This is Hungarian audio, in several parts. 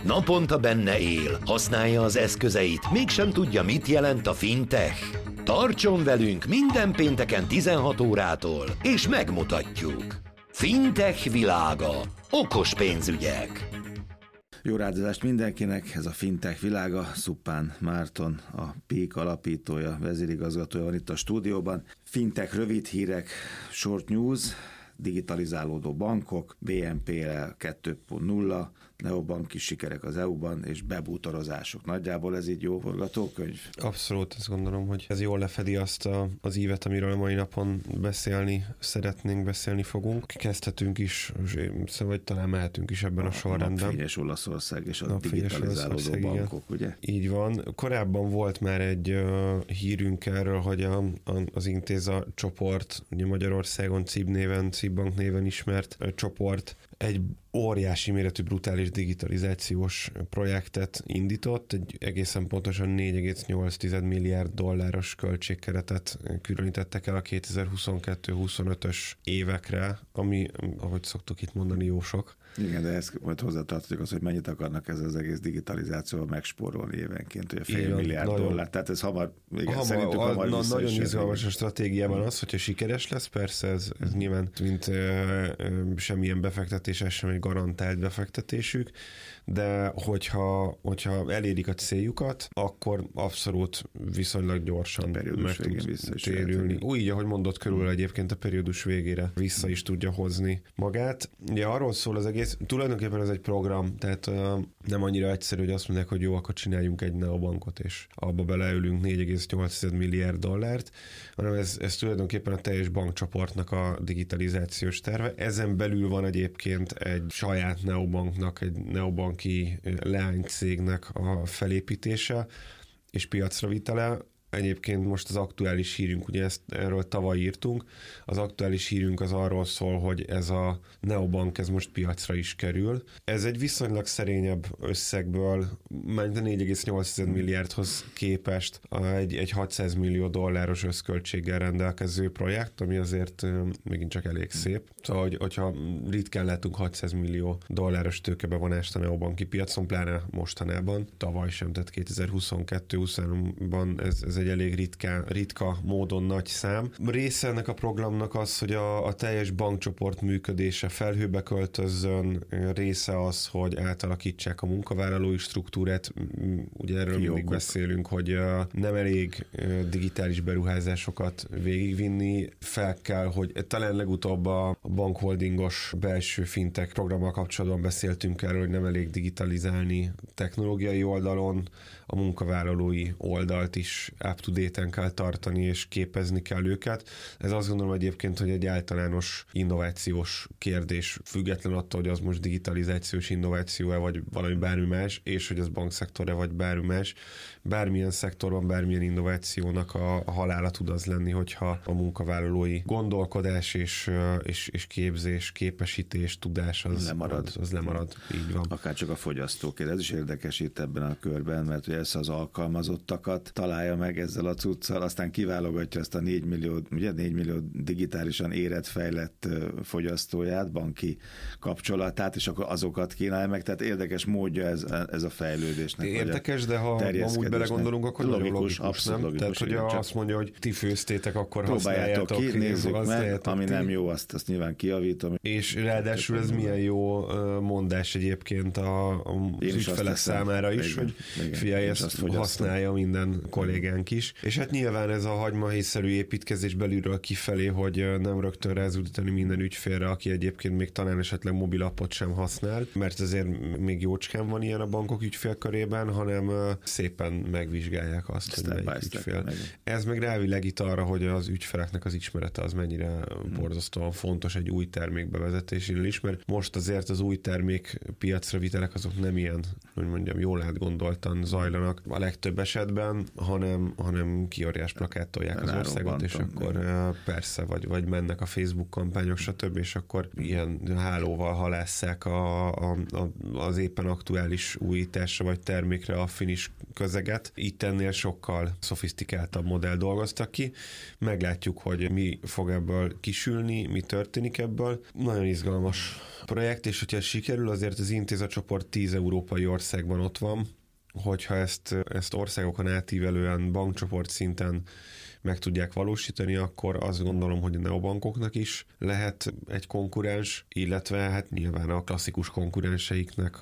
Naponta benne él, használja az eszközeit, mégsem tudja, mit jelent a fintech. Tartson velünk minden pénteken 16 órától, és megmutatjuk. Fintech világa. Okos pénzügyek. Jó rádiózást mindenkinek, ez a Fintech világa. Szuppán Márton, a Pék alapítója, vezérigazgatója van itt a stúdióban. Fintech rövid hírek, short news, digitalizálódó bankok, BNPL 2.0, neobanki sikerek az EU-ban, és bebútorozások. Nagyjából ez így jó forgatókönyv? Abszolút, azt gondolom, hogy ez jól lefedi azt az ívet, amiről a mai napon beszélni fogunk. Kezdhetünk is, vagy talán mehetünk is ebben a sorrendben. Napfényes Olaszország és a digitalizálódó bankok, ugye? Így van. Korábban volt már egy hírünk erről, hogy az Intéza csoport, ugye Magyarországon CIB Bank néven ismert csoport, egy óriási méretű brutális digitalizációs projektet indított, egy egészen pontosan 4,8 milliárd dolláros költségkeretet különítettek el a 2022-25-ös évekre, ami, ahogy szoktuk itt mondani, jó sok. Igen, de ezt majd hozzátartozik az, hogy mennyit akarnak ezzel az egész digitalizációval megspórolni évenként, hogy a fél milliárd dollár. Tehát ez hamar nagyon izgalmas a stratégiában az, hogyha sikeres lesz, persze ez nyilván, mint semmilyen befektetés, sem egy garantált befektetésük, de hogyha elérik a céljukat, akkor abszolút viszonylag gyorsan meg tud térülni. Úgy, ahogy mondott, körül egyébként a periódus végére vissza is tudja hozni magát. Ugye arról szól az egész, tulajdonképpen ez egy program, tehát nem annyira egyszerű, hogy azt mondják, hogy jó, akkor csináljunk egy neobankot, és abba beleülünk 4,8 milliárd dollárt, hanem ez tulajdonképpen a teljes bankcsoportnak a digitalizációs terve. Ezen belül van egyébként egy saját neobanknak, egy neobanki leánycégnek a felépítése és piacra vitele. Egyébként most az aktuális hírünk, ugye erről tavaly írtunk, az aktuális hírünk az arról szól, hogy ez a neobank, ez most piacra is kerül. Ez egy viszonylag szerényebb összegből, mert a 4,8 milliárdhoz képest egy 600 millió dolláros összköltséggel rendelkező projekt, ami azért megint csak elég szép. Szóval, hogyha ritkán látunk 600 millió dolláros tőkebevonást a neobanki piacon, pláne mostanában, tavaly sem, tehát 2022-23-ban ez egy elég ritka módon nagy szám. Része ennek a programnak az, hogy a teljes bankcsoport működése felhőbe költözzön, része az, hogy átalakítsák a munkavállalói struktúrát. Ugye erről mindig beszélünk, hogy nem elég digitális beruházásokat végigvinni, fel kell, hogy talán legutóbb a bankholdingos belső fintech programmal kapcsolatban beszéltünk erről, hogy nem elég digitalizálni technológiai oldalon, a munkavállalói oldalt is up-to-date-en kell tartani, és képezni kell őket. Ez azt gondolom egyébként, hogy egy általános innovációs kérdés, független attól, hogy az most digitalizációs innováció-e, vagy valami bármi más, és hogy az bankszektor-e, vagy bármi más. Bármilyen szektorban, bármilyen innovációnak a halála tud az lenni, hogyha a munkavállalói gondolkodás és képzés, képesítés, tudás az lemarad. Így van. Akár csak a fogyasztókért. Ez is érdekes itt ebben a körben, mert ugye ezt az alkalmazottakat találja meg ezzel a cuccal, aztán kiválogatja azt a 4 millió digitálisan érett, fejlett fogyasztóját, banki kapcsolatát, és akkor azokat kínálja meg, tehát érdekes módja ez a fejlődésnek. Érdekes, de ha amúgy belegondolunk, akkor logikus, nem? Logikus, tehát, hogy azt mondja, hogy ti főztétek, akkor próbáljátok használjátok. Ki, nézzük meg, ami nem jó, azt nyilván kijavítom. És ráadásul ez milyen jó mondás egyébként az ügyfelek számára is, hogy figyelj, ezt használja minden kollégánk is. És hát nyilván ez a hagymahéjszerű építkezés belülről kifelé, hogy nem rögtön rázúdítani minden ügyfélre, aki egyébként még talán esetleg mobilappot sem használ, mert azért még jócskán van ilyen a bankok ügyfélkörében, hanem szépen megvizsgálják azt, hogy melyik ügyfél. Ez meg rávilágít arra, hogy az ügyfeleknek az ismerete az mennyire borzasztóan fontos egy új termék bevezetésénél is, mert most azért az új termék piacra vitelek azok nem ilyen, hogy mondjam, jól átgondoltan zajlanak a legtöbb esetben, hanem hanem kióriás plakáttolják az országot, és akkor persze, vagy mennek a Facebook kampányok, stb., és akkor ilyen hálóval halásszák az éppen aktuális újításra vagy termékre affinis közeget. Itt ennél sokkal szofisztikáltabb modell dolgoztak ki. Meglátjuk, hogy mi fog ebből kisülni, mi történik ebből. Nagyon izgalmas projekt, és hogyha sikerül, azért az Intéza csoport 10 európai országban ott van, hogyha ezt országokon átívelően bankcsoport szinten meg tudják valósítani, akkor azt gondolom, hogy a neobankoknak is lehet egy konkurens, illetve hát nyilván a klasszikus konkurenseiknek,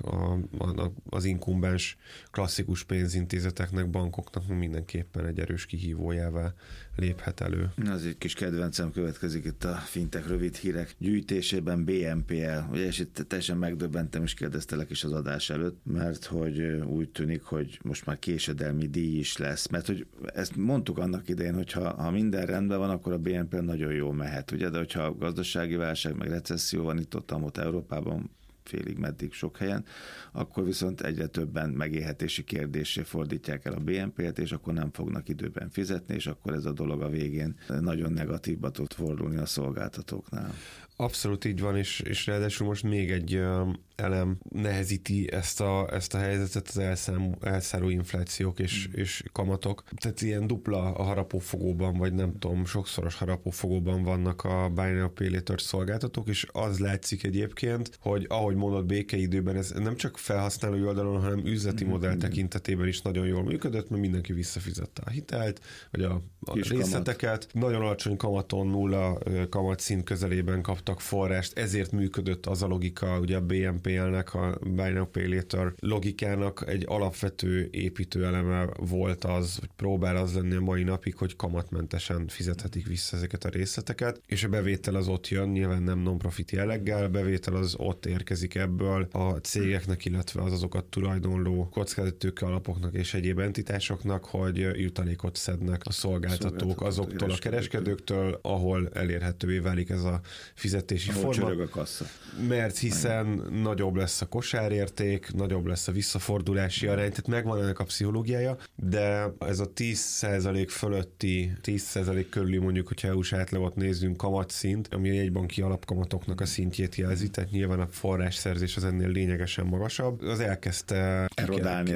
az inkumbens klasszikus pénzintézeteknek, bankoknak mindenképpen egy erős kihívójává léphet elő. Az egy kis kedvencem következik itt a fintech rövid hírek gyűjtésében, BNPL. Ugye, és itt teljesen megdöbbentem, és kérdeztelek is az adás előtt, mert hogy úgy tűnik, hogy most már késedelmi díj is lesz, mert hogy ezt mondtuk annak idején, hogy ha minden rendben van, akkor a BNPL nagyon jól mehet, ugye, de hogyha gazdasági válság, meg recesszió van itt-ott Európában, félig meddig sok helyen, akkor viszont egyre többen megélhetési kérdéssé fordítják el a BNPL-t, és akkor nem fognak időben fizetni, és akkor ez a dolog a végén nagyon negatívba tud fordulni a szolgáltatóknál. Abszolút így van, és ráadásul most még egy elem nehezíti ezt a helyzetet, az elszáró inflációk és kamatok. Tehát ilyen dupla a harapófogóban, vagy nem tudom, sokszoros harapófogóban vannak a Buy Now Pay Later szolgáltatók, és az látszik egyébként, hogy ahogy mondod, békeidőben ez nem csak felhasználói oldalon, hanem üzleti modell tekintetében is nagyon jól működött, mert mindenki visszafizette a hitelt, vagy a részleteket. Nagyon alacsony kamaton, nulla kamatszint közelében kaptak forrást, ezért működött az a logika, ugye a BNPL-nek, a Buy Now Pay Later logikának egy alapvető építőeleme volt az, hogy próbál az lenni a mai napig, hogy kamatmentesen fizethetik vissza ezeket a részleteket, és a bevétel az ott jön, nyilván nem non-profit jelleggel, a bevétel az ott érkezik ebből a cégeknek, illetve az azokat tulajdonló kockázatitőke alapoknak és egyéb entitásoknak, hogy jutalékot szednek a szolgáltatók azoktól a kereskedőktől, ahol elérhetővé válik ez a fizetési forma. A kassa. Mert hiszen nagyobb lesz a kosárérték, nagyobb lesz a visszafordulási arány, tehát megvan ennek a pszichológiája, de ez a 10% fölötti, 10% körüli mondjuk, hogyha EU-s átlagot nézzünk kamatszint, ami a jegybanki alapkamatoknak a szintjét jelzi, tehát nyilván a forrásszerzés az ennél lényegesen magasabb. Az elkezdte erodálni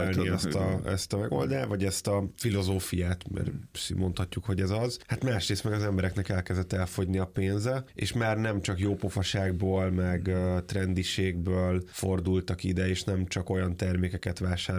ezt a megoldást, vagy ezt a filozófiát, mert mondhatjuk, hogy ez az. Hát másrészt meg az embereknek elkezdett elfogyni a pénze, és már nem csak jópofaságból, meg trendiségből fordultak ide, és nem csak olyan termékeket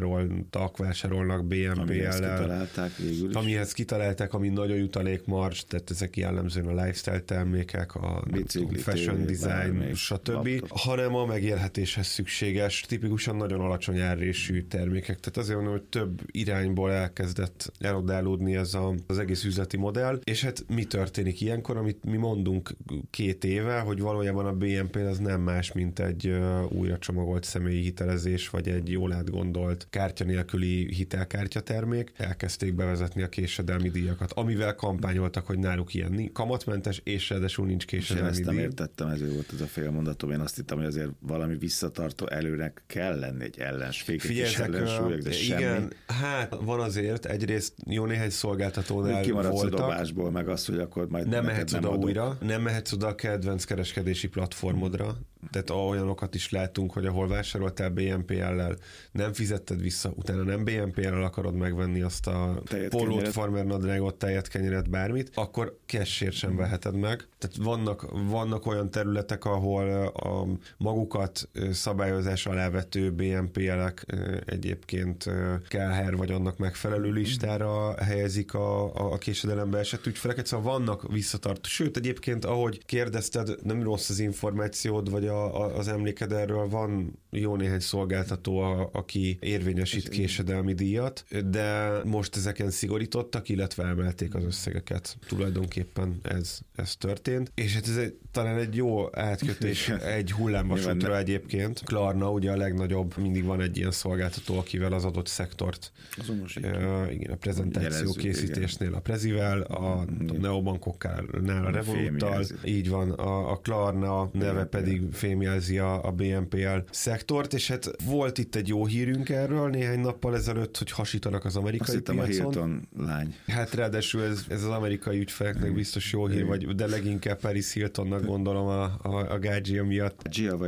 vásárolnak BNPL-lel, amihez kitalálták, ami nagyon jutalékmarzs, tehát ezek jellemzően a lifestyle termékek, a fashion design, stb., hanem a megélhetéshez szükséges, tipikusan nagyon alacsony árrésű termékek. Tehát azért mondom, hogy több irányból elkezdett erodálódni ez az egész üzleti modell, és hát mi történik ilyenkor, amit mi mondunk 2 éve, hogy valójában a BNP az nem más, mint egy újra csomagolt személyi hitelezés, vagy egy jól átgondolt kártya nélküli hitelkártyatermék. Elkezdték bevezetni a késedelmi díjakat, amivel kampányoltak, hogy náluk ilyen kamatmentes, és ráadásul nincs késedelmi díj. Én ezt nem értettem, ezért volt ez a félmondatom. Én azt hittem, hogy azért valami visszatartó előnek kell lenni egy ellensúlyok, de semmi. Igen, hát van azért egyrészt jó néhány szolgáltatónál kimaradsz a dobásból, meg az, hogy akkor majd nem mehetsz oda újra, nem mehetsz oda a kedvenc kereskedési platformodra, tehát olyanokat is látunk, hogy ahol vásároltál BNPL-lel, nem fizetted vissza, utána nem BNPL-lel akarod megvenni azt a pólót, farmer nadrágot, tejet, kenyeret, bármit, akkor cashért sem veheted meg. Tehát vannak olyan területek, ahol a magukat szabályozás alá vető BNPL-ek egyébként KHR vagy annak megfelelő listára helyezik a késedelembe esett ügyfeleket, szóval vannak visszatartó. Sőt, egyébként, ahogy kérdezted, nem rossz az információd, vagy az emléked erről, van jó néhány szolgáltató, aki érvényesít késedelmi díjat, de most ezeken szigorítottak, illetve emelték az összegeket. Tulajdonképpen ez történt. És hát ez talán egy jó átkötés egy hullámvasútra egyébként. Klarna, ugye a legnagyobb, mindig van egy ilyen szolgáltató, akivel az adott szektort igen, a prezentáció készítésnél a Prezivel, a neobankoknál a Revoluttal, így van, a Klarna neve pedig fémjelzi a BNPL szektort, szektort, és hát volt itt egy jó hírünk erről néhány nappal ezelőtt, hogy hasítanak az amerikai piacon. A Hilton lány. Hát ráadásul ez az amerikai ügyfeleknek biztos jó hír, de leginkább Paris Hiltonnak gondolom a Gázsia miatt.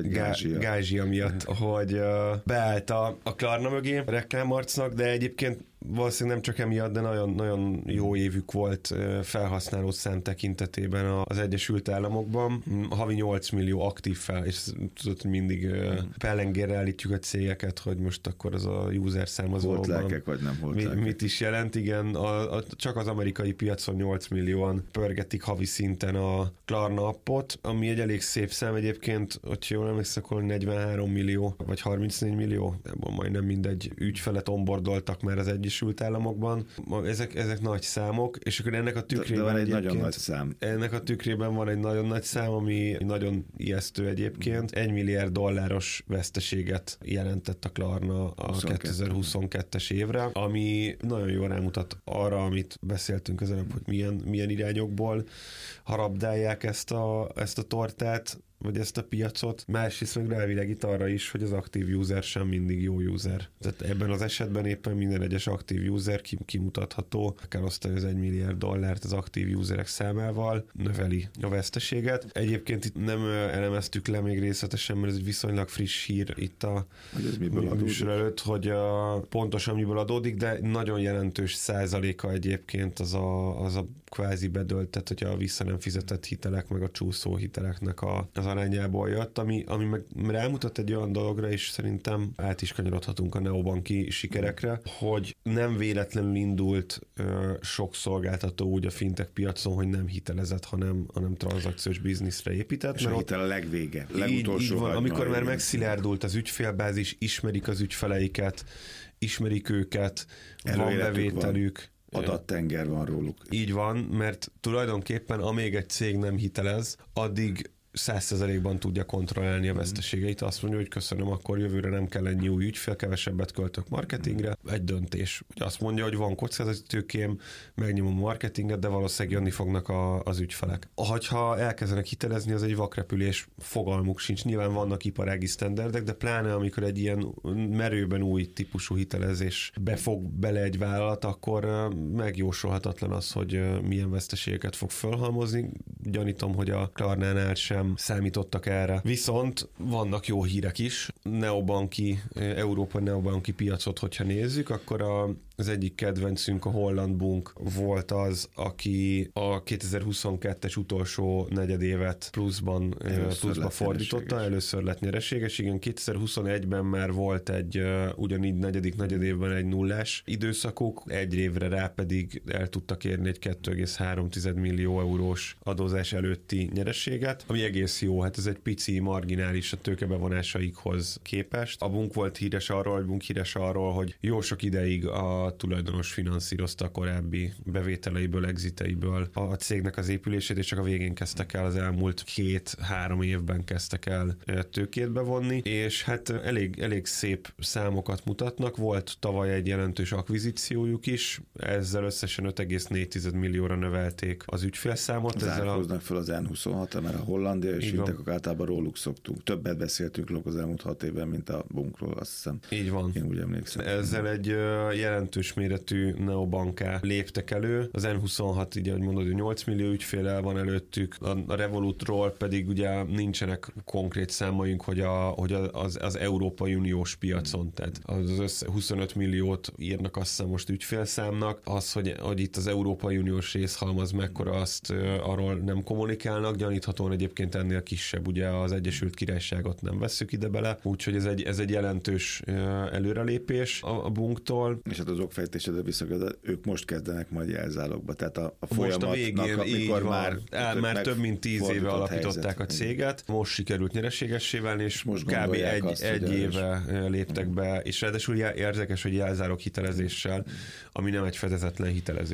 Gázsia miatt, hogy beállt a Klarna mögé a reklámarcnak, de egyébként valószínűleg nem csak emiatt, de nagyon, nagyon jó évük volt felhasználó szám tekintetében az Egyesült Államokban. Havi 8 millió aktív és tudod, hogy mindig pellengérre állítjuk a cégeket, hogy most akkor az a user szám az volt lelkek, vagy nem volt lelkek. Mit is jelent, igen. Csak az amerikai piacon 8 millióan pörgetik havi szinten a Klarna appot, ami egy elég szép szám egyébként, hogyha jól emlékszem, akkor 43 millió, vagy 34 millió, ebből majdnem mindegy ügyfelet onboardoltak már az Egyesült Államokban. Ezek nagy számok, és akkor ennek a tükrében van egy nagyon nagy szám. Ennek a tükrében van egy nagyon nagy szám, ami nagyon ijesztő egyébként. $1 milliárd veszteséget jelentett a Klarna a 2022-es évre, ami nagyon jól rámutat arra, amit beszéltünk az előbb, hogy milyen irányokból harabdálják ezt a tortát, vagy ezt a piacot. Másrészt meg rávilágít arra is, hogy az aktív user sem mindig jó user. Tehát ebben az esetben éppen minden egyes aktív user kimutatható, kell osztani az $1 milliárd az aktív userek számával, növeli a veszteséget. Egyébként itt nem elemeztük le még részletesen, mert ez egy viszonylag friss hír itt a műsor előtt, hogy pontosan miből adódik, de nagyon jelentős százaléka egyébként az a kvázi bedölt, tehát hogy a vissza nem fizetett hitelek, meg a csúszó hiteleknek az arányából jött, ami meg rámutat egy olyan dologra, és szerintem át is kanyarodhatunk a neobanki sikerekre, hogy nem véletlenül indult sok szolgáltató úgy a fintech piacon, hogy nem hitelezett, hanem tranzakciós bizniszre épített. És a hitel a legvége, legutolsó. Így van, amikor már megszilárdult az ügyfélbázis, ismerik az ügyfeleiket, ismerik őket, van bevételük. Adattenger van róluk. Így van, mert tulajdonképpen amíg egy cég nem hitelez, addig 100%-ban tudja kontrollálni a veszteségeit. Azt mondja, hogy köszönöm, akkor jövőre nem kell ennyi új ügyfél, kevesebbet költök marketingre. Egy döntés. Azt mondja, hogy van kockázati tőkém, megnyomom a marketinget, de valószínűleg jönni fognak az ügyfelek. Ha elkezdenek hitelezni, az egy vakrepülés, fogalmuk sincs. Nyilván vannak iparági sztenderdek, de pláne amikor egy ilyen merőben új típusú hitelezés befog bele egy vállalat, akkor megjósolhatatlan az, hogy milyen veszteségeket fog fölhalmozni. Gyanítom, hogy a Klarnánál sem számítottak erre. Viszont vannak jó hírek is. Európai neobanki piacot, hogyha nézzük, akkor az egyik kedvencünk, a Holland Bunk volt az, aki a 2022-es utolsó negyedévet pluszba fordította, először lett nyereséges. Igen, 2021-ben már volt egy ugyanígy negyedik negyedévben egy nullás időszakuk, egy évre rá pedig el tudtak érni egy 2,3 millió eurós adózás előtti nyereséget, ami egész jó, hát ez egy pici, marginális a tőkebevonásaikhoz képest. A Bunk volt híres arról, hogy jó sok ideig a tulajdonos finanszírozta a korábbi bevételeiből, exiteiből a cégnek az épülését, és csak a végén kezdtek el, az elmúlt 2-3 évben kezdtek el tőkét bevonni, és hát elég szép számokat mutatnak. Volt tavaly egy jelentős akvizíciójuk is, ezzel összesen 5,4 millióra növelték az ügyfélszámot. Zárkóznak fel az N26-ra, mert a hollandia és fintekek általában róluk szoktunk. Többet beszéltünk az elmúlt 6 évben, mint a Bunkról, azt hiszem. Így van. Én úgy emlékszem. Ezzel egy jelentős méretű neobanká léptek elő. Az N26, így ahogy mondod, 8 millió ügyféllel van előttük, a Revolutról pedig ugye nincsenek konkrét számaink, hogy az Európai Uniós piacon, tehát az 25 milliót írnak azt hiszem most ügyfélszámnak, az, hogy itt az Európai Uniós részhalmaz mekkora, azt arról nem kommunikálnak, gyaníthatóan egyébként ennél kisebb, ugye az Egyesült Királyságot nem vesszük ide bele, úgyhogy ez egy jelentős előrelépés a Bunktól. És hát az okfejtésedre visszagadva, ők most kezdenek majd jelzálogba, tehát a folyamatnak, most a végén, amikor már több mint 10 éve alapították a céget, most sikerült nyereségessé válni, és most kb. egy éve léptek be, és ráadásul érdekes, hogy jelzálog hitelezéssel, ami nem egy fedezetlen hitelezés.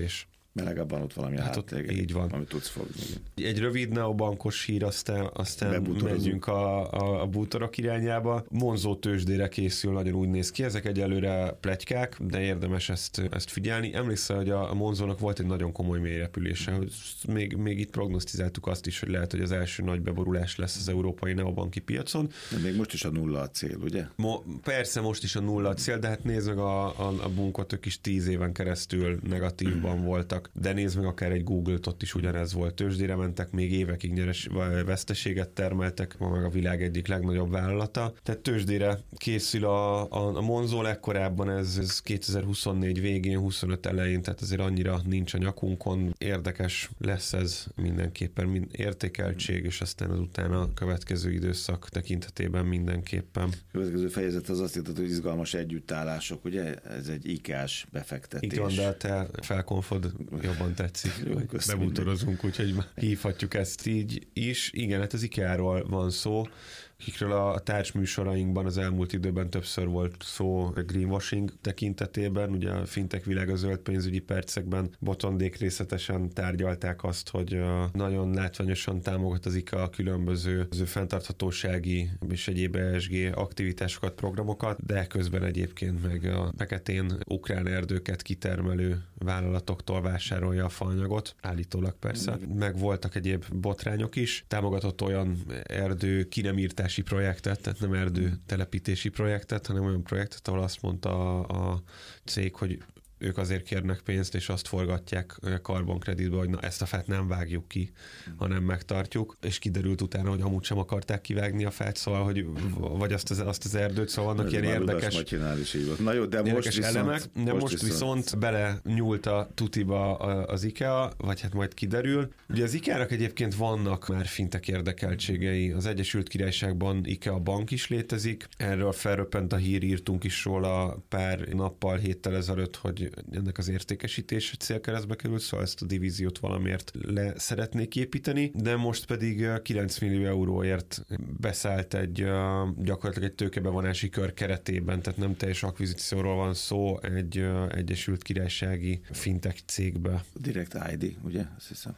Mert legalább ott valami így van. amit tudsz fogni. Egy rövid neobankos hír, aztán menjünk a bútorok irányába. Monzo tőzsdére készül, nagyon úgy néz ki. Ezek egyelőre pletykák, de érdemes ezt figyelni. Emlékszel, hogy a Monzónak volt egy nagyon komoly mélyrepülése. Még itt prognosztizáltuk azt is, hogy lehet, hogy az első nagy beborulás lesz az európai neobanki piacon. De még most is a nulla a cél, ugye? Persze most is a nulla a cél, de hát nézd meg a bunkot, ők is 10 éven keresztül negatívban voltak, de nézd meg akár egy Google-t, ott is ugyanez volt. Tőzsdére mentek, még évekig veszteséget termeltek, ma meg a világ egyik legnagyobb vállalata. Tehát tőzsdére készül a Monzo legkorábban, ez 2024 végén, 25 elején, tehát azért annyira nincs a nyakunkon. Érdekes lesz ez mindenképpen, értékeltség, és aztán azután a következő időszak tekintetében mindenképpen. Következő fejezet az azt írta, hogy izgalmas együttállások, ugye? Ez egy IKEA-s befektetés. Így van, de te felkonfod jobban tetszik. Bebútorozunk, úgyhogy hívhatjuk ezt így is. Igen, hát az IKEA-ról van szó, akikről a társműsorainkban az elmúlt időben többször volt szó a greenwashing tekintetében. Ugye a fintech világ a zöld pénzügyi percekben Botondék részletesen tárgyalták azt, hogy nagyon látványosan támogat az IKEA a különböző fenntarthatósági és egyéb ESG aktivitásokat, programokat, de közben egyébként meg a feketén ukrán erdőket kitermelő vállalatoktól vásárolja a faanyagot, állítólag persze. Meg voltak egyéb botrányok is. Támogatott olyan erdő kinemírtási projektet, tehát nem erdő telepítési projektet, hanem olyan projektet, ahol azt mondta a cég, hogy ők azért kérnek pénzt, és azt forgatják karbonkreditbe, hogy na ezt a fát nem vágjuk ki, hanem megtartjuk, és kiderült utána, hogy amúgy sem akarták kivágni a fát, szóval, hogy vagy azt az erdőt, szóval vannak ilyen érdekes na jó, de most viszont, elemek, de most viszont bele nyúlt a tutiba az IKEA, vagy hát majd kiderül. Ugye az IKEA-nak egyébként vannak már fintech érdekeltségei. Az Egyesült Királyságban IKEA bank is létezik. Erről felröppent a hír, írtunk is róla pár nappal, héttel ezelőtt, hogy ennek az értékesítés célkeresztbe került, szóval ezt a divíziót valamiért le szeretnék építeni, de most pedig 9 millió euróért beszállt gyakorlatilag egy tőkebevonási kör keretében, tehát nem teljes akvizícióról van szó, egy Egyesült Királysági fintech cégbe. Direct ID, ugye? Azt hiszem.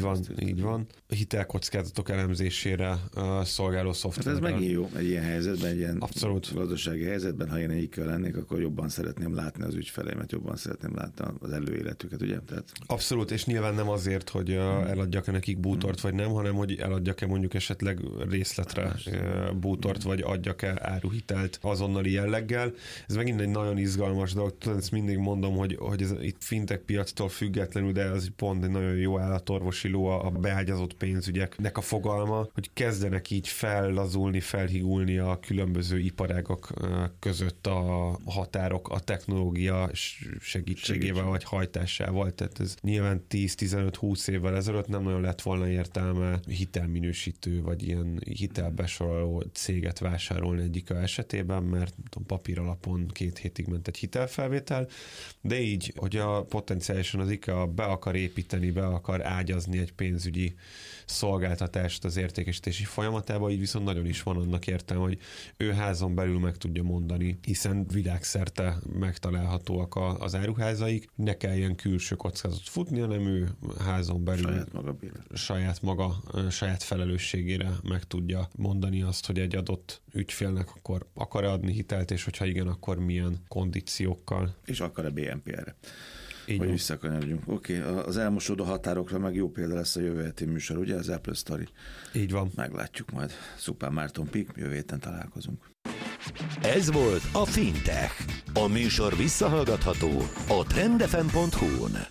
Így van. A hitelkockázatok elemzésére szolgáló szoftver. Hát ez megint jó egy ilyen helyzetben, egy ilyen abszolút gazdasági helyzetben, ha én egy IKEA lennék, akkor jobban szeretném látni az ügyfeleimet, jobban szeretném látni az előéletüket, ugye? Tehát... Abszolút, és nyilván nem azért, hogy eladjak-e nekik bútort, vagy nem, hanem hogy eladjak-e mondjuk esetleg részletre bútort, vagy adjak-e áruhitelt azonnali jelleggel. Ez megint egy nagyon izgalmas dolog, ezt mindig mondom, hogy ez itt fintech piactól függetlenül, de az pont egy nagyon jó állatorvosi ló a beágyazott pénzügyeknek a fogalma, hogy kezdenek így fellazulni, felhigulni a különböző iparágak között a határok, a technológia segítségével vagy hajtásával. Tehát ez nyilván 10-15-20 évvel ezelőtt nem nagyon lett volna értelme hitelminősítő vagy ilyen hitelbesoroló céget vásárolni egy IKEA esetében, mert papír alapon 2 hétig ment egy hitelfelvétel, de így, hogy potenciálisan az IKEA be akar építeni, be akar ágyazni egy pénzügyi szolgáltatást az értékesítési folyamatába, így viszont nagyon is van annak értelme, hogy ő házon belül meg tudja mondani, hiszen világszerte megtalálhatóak az áruházaik, ne kelljen külső kockázatot futni, hanem ő házon belül saját felelősségére meg tudja mondani azt, hogy egy adott ügyfélnek akkor akar-e adni hitelt, és hogyha igen, akkor milyen kondíciókkal. És akar-e BNPL-re. Hogy visszakanyarodjunk. Oké, az elmosódó határokra meg jó példa lesz a jövő heti műsor, ugye? Az Apple Story. Így van. Meglátjuk majd. Szupán Márton Pik, jövő héten találkozunk. Ez volt a Fintech. A műsor visszahallgatható a trendfm.hu-n.